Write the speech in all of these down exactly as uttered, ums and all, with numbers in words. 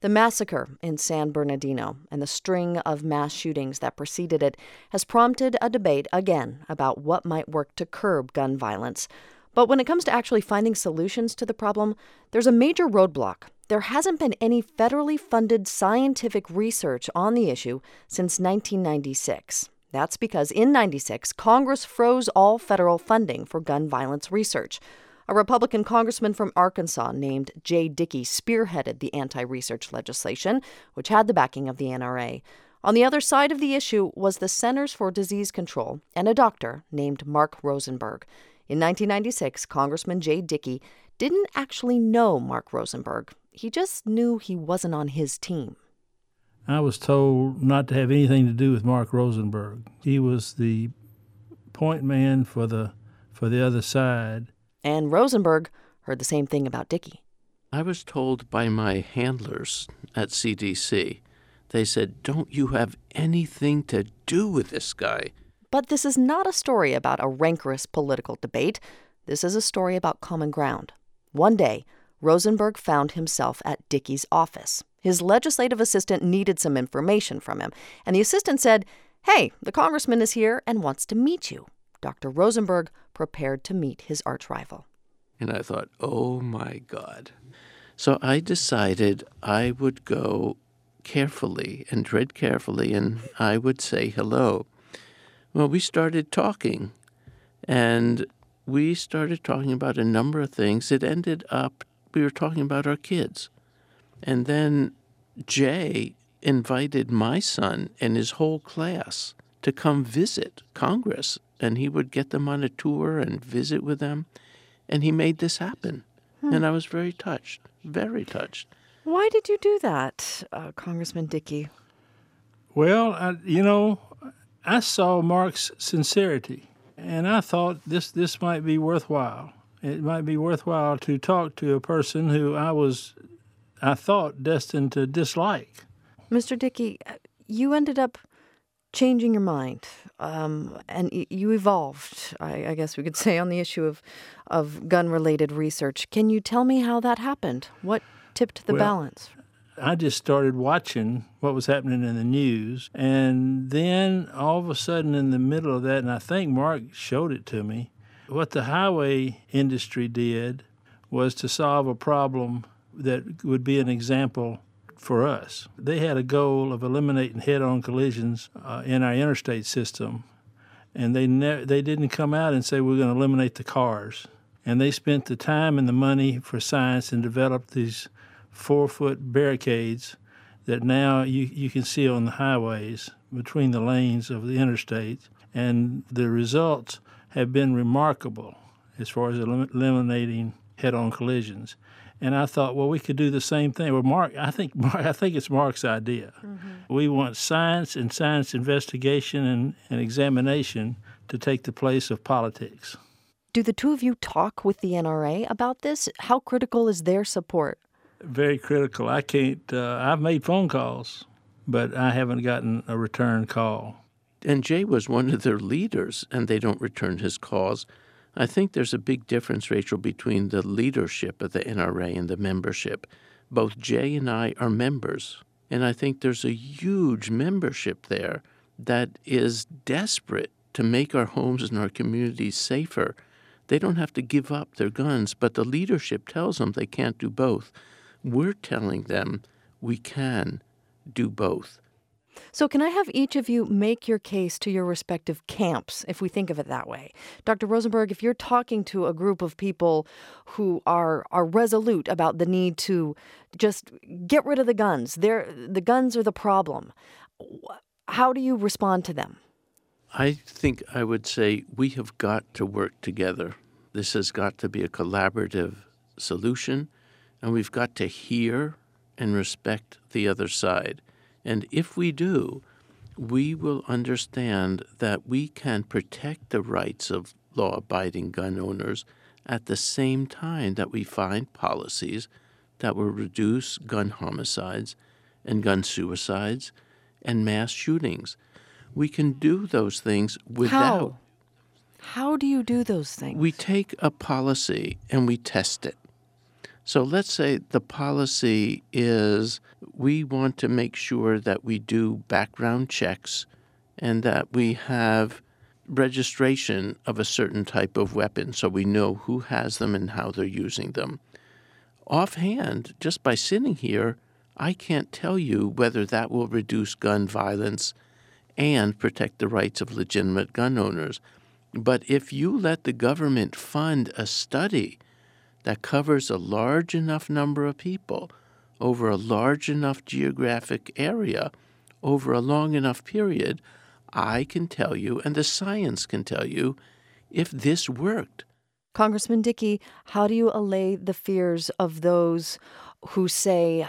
The massacre in San Bernardino and the string of mass shootings that preceded it has prompted a debate again about what might work to curb gun violence. But when it comes to actually finding solutions to the problem, there's a major roadblock. There hasn't been any federally funded scientific research on the issue since nineteen ninety-six. That's because in ninety-six, Congress froze all federal funding for gun violence research. A Republican congressman from Arkansas named Jay Dickey spearheaded the anti-research legislation, which had the backing of the N R A. On the other side of the issue was the Centers for Disease Control and a doctor named Mark Rosenberg. In nineteen ninety-six, Congressman Jay Dickey didn't actually know Mark Rosenberg. He just knew he wasn't on his team. I was told not to have anything to do with Mark Rosenberg. He was the point man for the for the other side. And Rosenberg heard the same thing about Dickey. I was told by my handlers at C D C, they said, "Don't you have anything to do with this guy." But this is not a story about a rancorous political debate. This is a story about common ground. One day, Rosenberg found himself at Dickey's office. His legislative assistant needed some information from him, and the assistant said, "Hey, the congressman is here and wants to meet you." Doctor Rosenberg prepared to meet his arch-rival. And I thought, oh, my God. So I decided I would go carefully and tread carefully, and I would say hello. Well, we started talking, and we started talking about a number of things. It ended up, we were talking about our kids. And then Jay invited my son and his whole class to come visit Congress, and he would get them on a tour and visit with them, and he made this happen. Hmm. And I was very touched, very touched. Why did you do that, uh, Congressman Dickey? Well, I, you know, I saw Mark's sincerity, and I thought this, this might be worthwhile. It might be worthwhile to talk to a person who I was, I thought, destined to dislike. Mister Dickey, you ended up changing your mind, um, and y- you evolved, I, I guess we could say, on the issue of, of gun-related research. Can you tell me how that happened? What tipped the well, balance? I just started watching what was happening in the news, and then all of a sudden in the middle of that, and I think Mark showed it to me, what the highway industry did was to solve a problem that would be an example for us. They had a goal of eliminating head-on collisions uh, in our interstate system, and they ne- they didn't come out and say we're going to eliminate the cars. And they spent the time and the money for science and developed these four-foot barricades that now you, you can see on the highways between the lanes of the interstate. And the results have been remarkable as far as elim- eliminating head-on collisions. And I thought, well, we could do the same thing. Well, Mark, I think Mark, I think it's Mark's idea. Mm-hmm. We want science and science investigation and, and examination to take the place of politics. Do the two of you talk with the N R A about this? How critical is their support? Very critical. I can't, uh, I've made phone calls, but I haven't gotten a return call. And Jay was one of their leaders, and they don't return his calls. I think there's a big difference, Rachel, between the leadership of the N R A and the membership. Both Jay and I are members, and I think there's a huge membership there that is desperate to make our homes and our communities safer. They don't have to give up their guns, but the leadership tells them they can't do both. We're telling them we can do both. So can I have each of you make your case to your respective camps, if we think of it that way? Doctor Rosenberg, if you're talking to a group of people who are are resolute about the need to just get rid of the guns, they're, the guns are the problem, how do you respond to them? I think I would say we have got to work together. This has got to be a collaborative solution, and we've got to hear and respect the other side. And if we do, we will understand that we can protect the rights of law-abiding gun owners at the same time that we find policies that will reduce gun homicides and gun suicides and mass shootings. We can do those things without... How? How do you do those things? We take a policy and we test it. So let's say the policy is we want to make sure that we do background checks and that we have registration of a certain type of weapon so we know who has them and how they're using them. Offhand, just by sitting here, I can't tell you whether that will reduce gun violence and protect the rights of legitimate gun owners. But if you let the government fund a study that covers a large enough number of people over a large enough geographic area over a long enough period, I can tell you, and the science can tell you, if this worked. Congressman Dickey, how do you allay the fears of those who say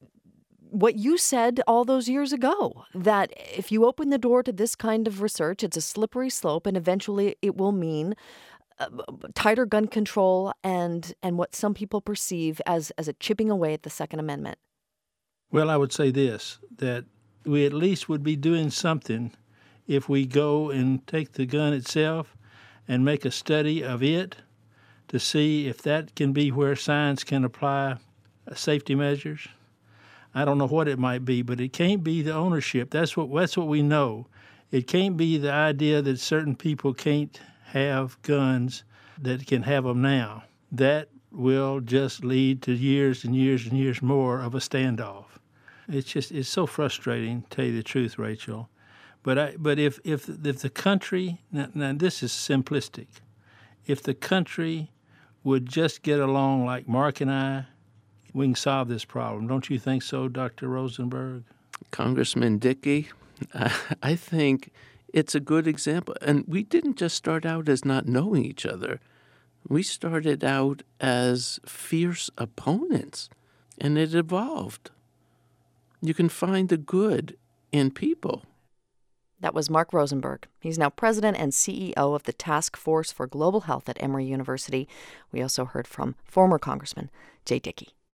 what you said all those years ago, that if you open the door to this kind of research, it's a slippery slope, and eventually it will mean uh, tighter gun control and and what some people perceive as, as a chipping away at the Second Amendment? Well, I would say this, that we at least would be doing something if we go and take the gun itself and make a study of it to see if that can be where science can apply safety measures. I don't know what it might be, but it can't be the ownership. That's what that's what we know. It can't be the idea that certain people can't have guns that can have them now. That will just lead to years and years and years more of a standoff. It's just it's so frustrating, to tell you the truth, Rachel. But I but if if if the country now, now this is simplistic, if the country would just get along like Mark and I, we can solve this problem. Don't you think so, Doctor Rosenberg? Congressman Dickey, I think it's a good example. And we didn't just start out as not knowing each other. We started out as fierce opponents, and it evolved. You can find the good in people. That was Mark Rosenberg. He's now president and C E O of the Task Force for Global Health at Emory University. We also heard from former Congressman Jay Dickey.